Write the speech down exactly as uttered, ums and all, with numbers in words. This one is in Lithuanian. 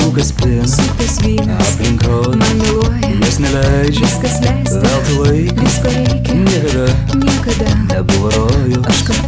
Sukas pienas, Sukas vynas, aplink rodas, man meluoja, jas neleidžia, viskas leista, veltui laikas, visko reikia, niekada niekada. nebuvo rojus. Aš